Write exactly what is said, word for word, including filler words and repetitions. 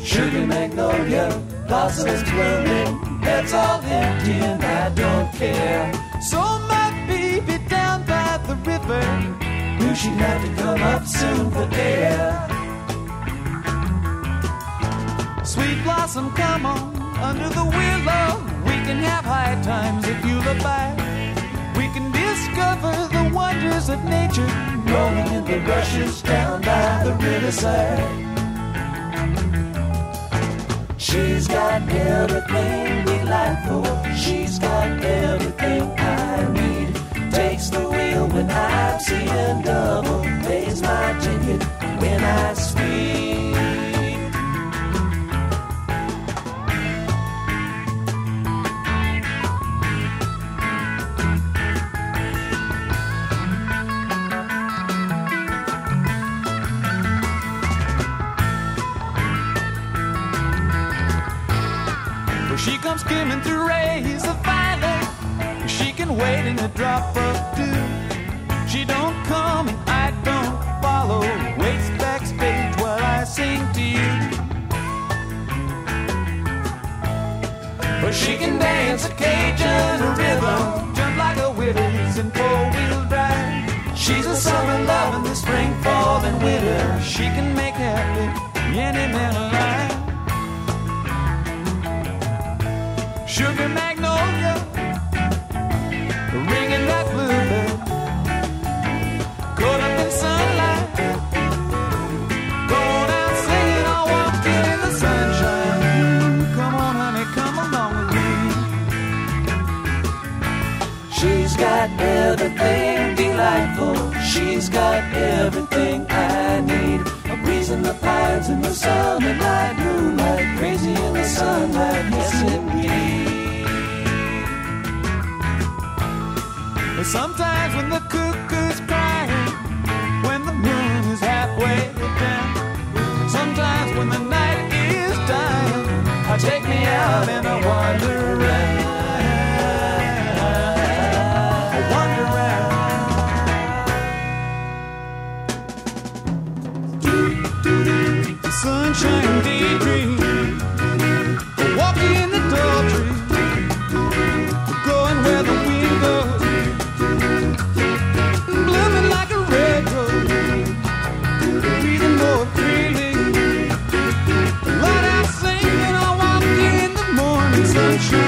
Sugar magnolia, blossoms blooming, that's all empty and I don't care. So my baby down by the river knew she'd have to come up soon for air. Sweet blossom, come on, under the willow. We can have high times if you look back. We can discover the wonders of nature, rolling in the rushes down by the riverside. She's got everything delightful. She's got everything I need. Takes the wheel when I'm seeing double. Pays my ticket when I speed. She comes skimming through rays of violet. She can wait in a drop of dew. She don't come and I don't follow. Waits backstage while I sing to you. But she can dance a Cajun rhythm, jump like a widow's in four-wheel drive. She's a summer love in the spring, fall, and winter. She can make happy any man alive. Sugar magnolia, ringing that bluebird, caught up in sunlight, going out singing, all walking in the sunshine. Come on, honey, come along with me. She's got everything delightful. She's got everything I need. A breeze in the pines in the sun and light moonlight, crazy in the sunlight, yes indeed. Sometimes when the cuckoo's crying, when the moon is halfway down, sometimes when the night is dying, I take me out and I wander around. I wander around. The sunshine daydream, walking in the tall tree, going where the wind goes. Sunshine.